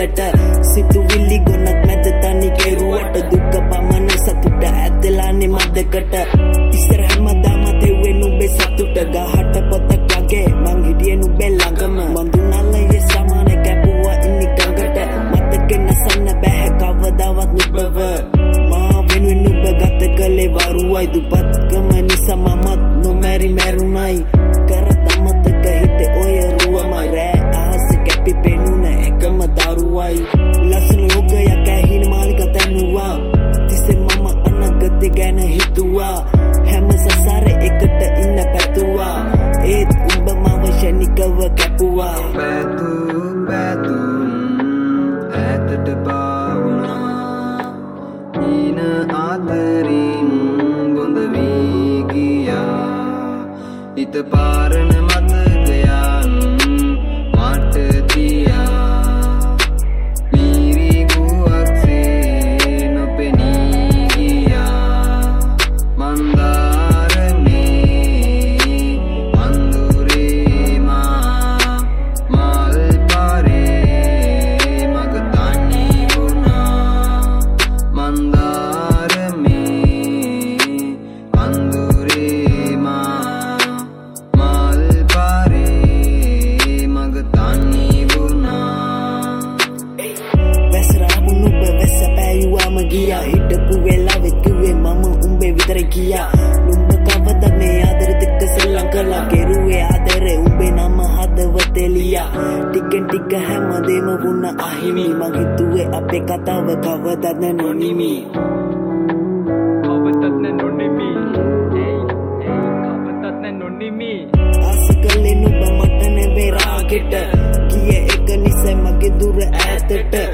වලට සිතුවිලි ගොනක් මැද තනි කෙරුවට දුක පමණ සතුට ඇදලානේ මදකට ඉස්සර හැමදාම තෙව්වේ නුඹේ සතුට ගහට පොතක් වගේ මං හිටියේ නුඹේ ළඟම මඳුනලයේ සමාන කැපුවා ඉන්නි ගඟට මතකෙ නසන්න බෑ කවදාවත් නුඹව මා වෙනුවෙන් නුඹ ගත කළේ වරුවයි දුපත්කම නිසා මමත් නොමැරි මැරුණයි කරත මතක හිටේ ඔය රුවම රෑ අහස කැපි පෙනුන එකම දරුවයි ලස්සන ලෝකයක් ඇහින මාලික තැනුවා තිස්සේ මම අනගතේ ගැන හිතුවා හැම සසරේ එකට ඉන්න පැතුවා ඒත් උඹ මව ශනිකව කැපුවා පැතු ඇතට පාවුණා ඊන ආදරින් බොඳ වී ගියා හිත පාරන මතකයන් මට තියා මීරි ගුවක්සේ නොපෙනී ගියා මන්දාරමේ අඳුරේ මා මල් පාරේ මග තනි වුණා මන්දාරමේ අඳුරේ මා මල් පාරේ මග තනි වුණා වැසරාපු නුඹ වැස්ස පෑයුවාම ගියා හිටපු වෙලාවෙත් කිව්වේ මම උඹේ විතර ගියා නුඹ කවදද මේ ආදරෙ දෙක සෙල්ලම් කළා කෙරුවේ ආදරේ උඹේ නම හදවතේ ලියා ටිකෙන් ටික හැමදේම වුණ අහිමි මං හිතුවේ අපේ කතාව කවදද නොනිමි ආසකලේ නුඹ මට නෙවෙයි රාගෙට ගියේ එක නිසා මගේ දුර ඈතට